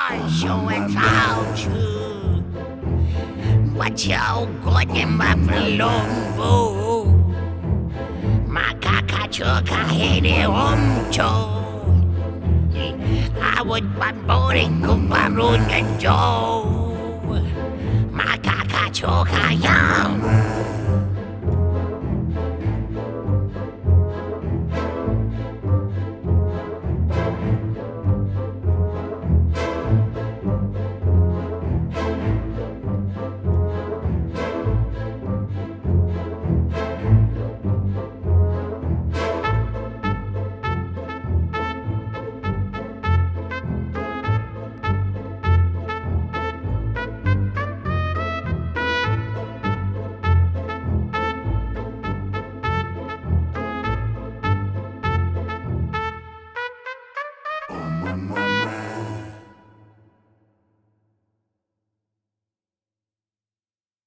show Wachaukote mapalombo Makakachoka hene omcho Awat pamboring kumparun ganjo Makakachoka yam